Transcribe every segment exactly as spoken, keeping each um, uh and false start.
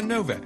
Dan Novak.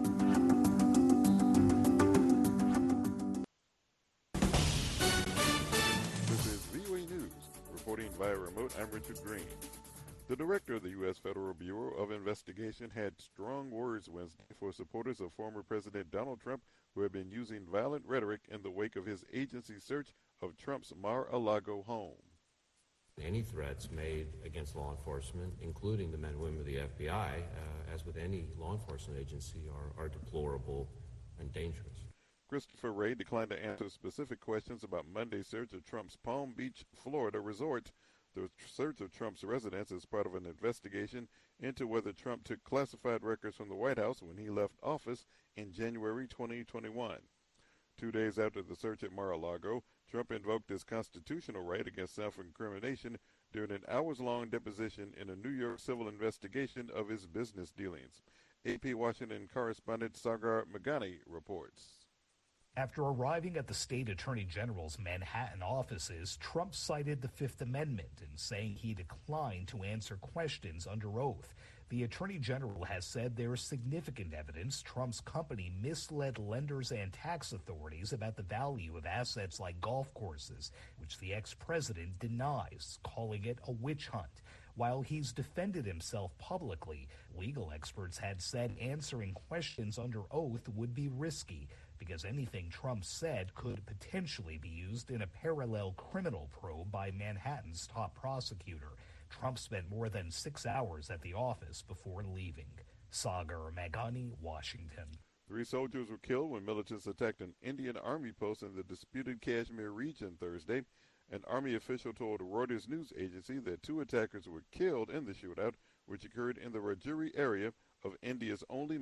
This is V O A News. Reporting via remote, I'm Richard Green. The director of the U S Federal Bureau of Investigation had strong words Wednesday for supporters of former President Donald Trump who have been using violent rhetoric in the wake of his agency's search of Trump's Mar-a-Lago home. Any threats made against law enforcement, including the men and women of the F B I, uh, as with any law enforcement agency, are, are deplorable and dangerous. Christopher Wray declined to answer specific questions about Monday's search of Trump's Palm Beach, Florida resort. The search of Trump's residence is part of an investigation into whether Trump took classified records from the White House when he left office in January twenty twenty-one. Two days after the search at Mar-a-Lago, Trump invoked his constitutional right against self-incrimination during an hours-long deposition in a New York civil investigation of his business dealings. A P Washington correspondent Sagar Meghani reports. After arriving at the state attorney general's Manhattan offices, Trump cited the Fifth Amendment in saying he declined to answer questions under oath. The attorney general has said there is significant evidence Trump's company misled lenders and tax authorities about the value of assets like golf courses, which the ex-president denies, calling it a witch hunt. While he's defended himself publicly, legal experts had said answering questions under oath would be risky, because anything Trump said could potentially be used in a parallel criminal probe by Manhattan's top prosecutor. Trump spent more than six hours at the office before leaving. Sagar Meghani, Washington. Three soldiers were killed when militants attacked an Indian Army post in the disputed Kashmir region Thursday. An Army official told Reuters news agency that two attackers were killed in the shootout, which occurred in the Rajouri area of India's only